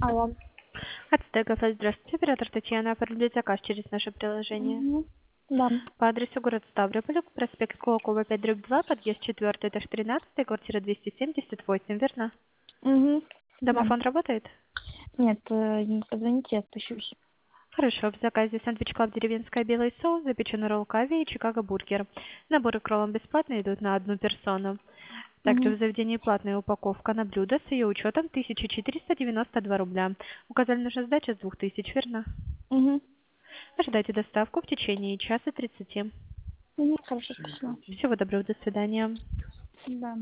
Алло. Ацтекафе, здравствуйте, оператор Татьяна, оформить заказ через наше приложение. Мгм. Да. По адресу город Ставрополь, проспект Колокова, 5/2, подъезд 4, этаж 13, квартира 278, верно? Угу. Да. Домофон работает? Нет, позвоните, я спущусь. Хорошо, в заказе сэндвич клаб деревенская белый соус, запеченный ролл кави и чикаго бургер. Наборы к роллам бесплатно идут на одну персону. Также Угу. в заведении платная упаковка на блюдо с ее учетом 1492 рубля. Указали наша сдача с 2000, верно? Угу. Ожидайте доставку в течение часа 30. Угу. Хорошо, спасибо. Всего доброго, до свидания. Да.